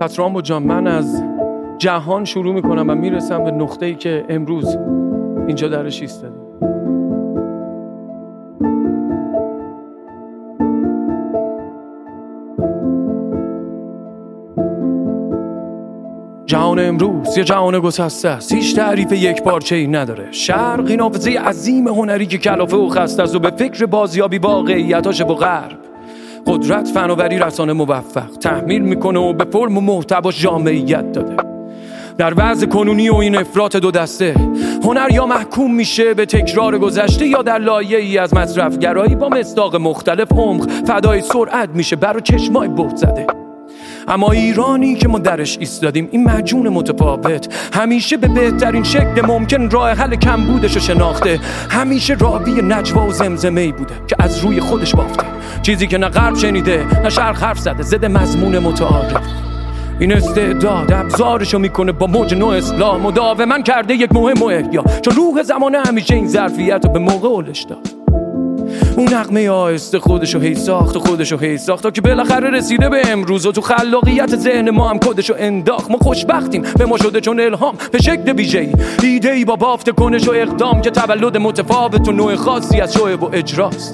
پس رامبو جان، من از جهان شروع میکنم و میرسم به نقطه‌ای که امروز اینجا درش ایستادیم. جهان امروز یه جهان گسسته است، هیچ تعریف یک پارچه‌ای نداره. شرق این حافظه عظیم هنری که کلافه و خسته است و به فکر بازیابی واقعیتاش با غرب، قدرت، فناوری، رسانه موفق تحمیل میکنه و به فرم و محتواش جامعیت داده. در وضع کنونی و این افراط دو دسته، هنر یا محکوم میشه به تکرار گذشته یا در لایه‌ای از مصرفگرایی با مصداق مختلف عمق فدای سرعت میشه برای چشمای بهت زده. اما ایرانی که ما درش ایستادیم، این مجون متفاوت همیشه به بهترین شکل ممکن راه حل کمبودش رو شناخته. همیشه راوی نجوا و زمزمه‌ای بوده که از روی خودش بافته، چیزی که نه غرب شنیده نه شرق حرف زده، ضد مضمون متعارف. این استعداد ابزارشو میکنه با موج نو اسلام، مداوما کرده یک مهم و احیا، چون روح زمانه همیشه این ظرفیت رو به موقع اولش داد. اون نغمه آهسته خودشو هی ساخت و خودشو هی ساخت تا که بالاخره رسیده به امروز و تو خلاقیت ذهن ما هم کدشو انداخت. ما خوشبختیم به ما شده چون الهام به شکل ویژه‌ای، ایده‌ای با بافت کنش و اقدام که تولد متفاوت و نوع خاصی از شعب و اجراست.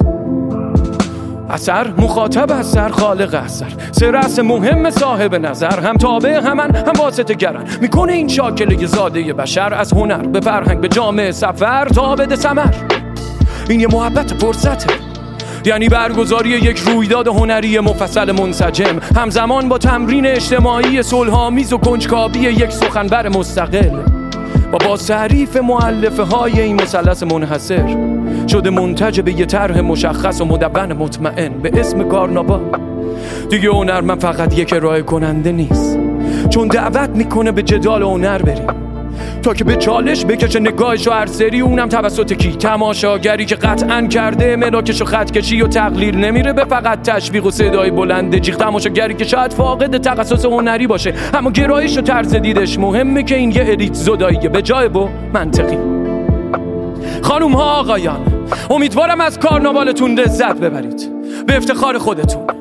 اثر مخاطب اثر، خالق اثر، سه رأس مهم صاحب نظر، هم تابع همن هم واسطه گرن، میکنه این شاکله زاده بشر از هنر به فرهنگ به جامعه سفر تا بده ثمر. این یه محبت فرصته، یعنی برگزاری یک رویداد هنری مفصل منسجم، همزمان با تمرین اجتماعی صلح‌آمیز و کنجکاوی یک سخنور مستقل. و با تعریف مؤلفه های این مثلث منحصر شده منتج به یه طرح مشخص و مدون مطمئن به اسم کارناوال. دیگه هنرمند فقط یک ارائه کننده نیست، چون دعوت میکنه به جدال هنر بریم تا که به چالش بکشه نگاهشو هر سری، اونم توسط کی؟ تماشاگری که قطعاً کرده ملاکشو خط کشی و تقلیل نمیره به فقط تشویق و صدای بلند جیغ. تماشاگری که شاید فاقد تخصص هنری باشه اما گرایش و طرز دیدش مهمه که این یه الیت زداییه به جای با منطقی. خانوم ها آقایان، امیدوارم از کارناوالتون لذت ببرید، به افتخار خودتون.